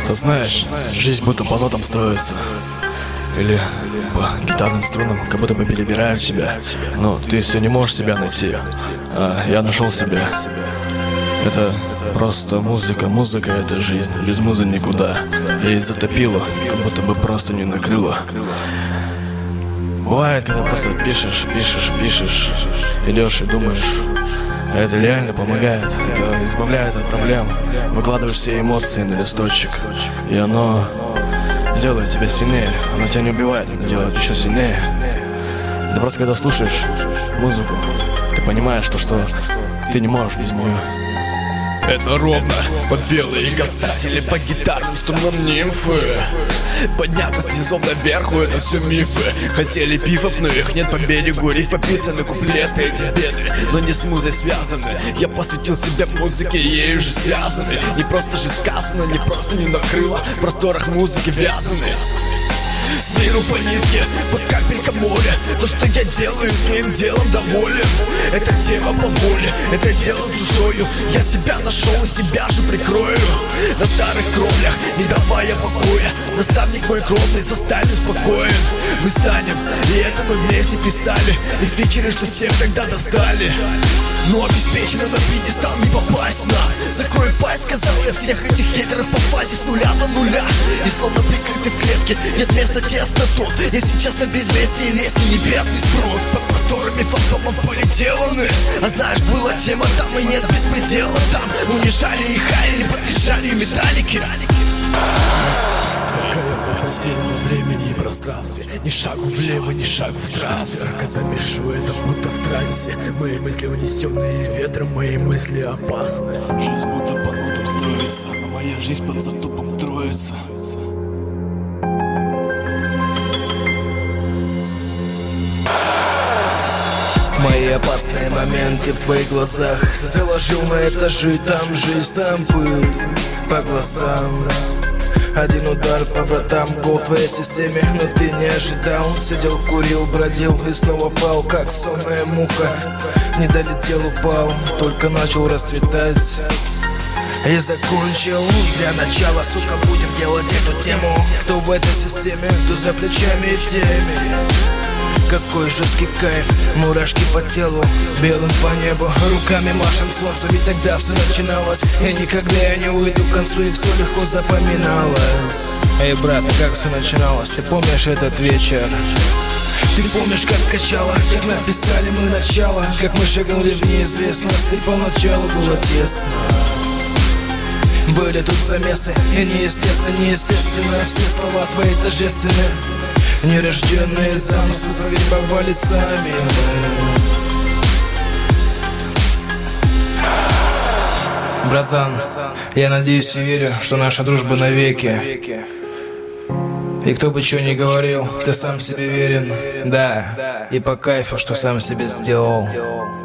Знаешь, жизнь будто по нотам строится. Или по гитарным струнам, как будто бы перебирают тебя. Но ты все не можешь себя найти. А я нашел себя. Это просто музыка. Музыка — это жизнь. Без музы никуда. И затопило, как будто бы просто не накрыло. Бывает, когда просто пишешь, идешь и думаешь. Это реально помогает, это избавляет от проблем. Выкладываешь все эмоции на листочек, и оно делает тебя сильнее. Оно тебя не убивает, оно делает еще сильнее. Это просто когда слушаешь музыку, ты понимаешь, что ты не можешь без нее. Это ровно под белые касатели, по гитарным струнам нимфы. Подняться с низов наверху — это все мифы. Хотели пифов, но их нет по берегу. Риф описаны, куплеты эти беды, но не с музой связаны. Я посвятил себя музыке, ею же связаны. Не просто же сказано, не просто не накрыло. В просторах музыки вязаны. С миру по нитке, под капелька моря. То, что я делаю, своим делом доволен. Это тема по воле, это дело с душою. Я себя нашел и себя же прикрою. На старых кровлях, не давая покоя. Наставник мой кровный, заставлю спокоен. Мы станем, и это мы вместе писали. И фичеры, что всех тогда достали. Но обеспечено на пьедестал не попасть на. Закрой пасть, сказал я, всех этих хейтеров по фазе с нуля до нуля. И словно прикрыты в клетке, нет места тесно тут. Я сейчас на безвестие лестный небесный спрут. Под просторами фантомом полиделаны. А знаешь, была тема там и нет беспредела там. Унижали и хаяли под скрижалью металлики. Потеря во времени и пространстве. Ни шагу влево, ни шагу в трансфер. Когда пишу, это будто в трансе. Мои мысли унесенные ветром, мои мысли опасны. Жизнь будто по нотам строится, а моя жизнь под затупом троится. Мои опасные моменты в твоих глазах. Заложил на этажи, там жизнь, там пыль по глазам. Один удар по вратам, гол в твоей системе, но ты не ожидал. Сидел, курил, бродил и снова пал, как сонная муха. Не долетел, упал, только начал расцветать. И закончил. Для начала, сука, будем делать эту тему. Кто в этой системе, кто за плечами и в теме. Какой жесткий кайф, мурашки по телу, белым по небу, руками машем солнцу, ведь тогда все начиналось. И никогда я не уйду к концу, и все легко запоминалось. Эй, брат, как все начиналось, ты помнишь этот вечер? Ты помнишь, как качало, как написали мы начало, как мы шагнули в неизвестность, и поначалу было тесно. Были тут замесы, и неестественно, все слова твои торжественны. Нерожденные замыслы завербовали сами мы. Братан, я надеюсь и верю, что наша дружба навеки. И кто бы чего ни говорил, ты сам себе верен. Да, и по кайфу, что сам себе сделал.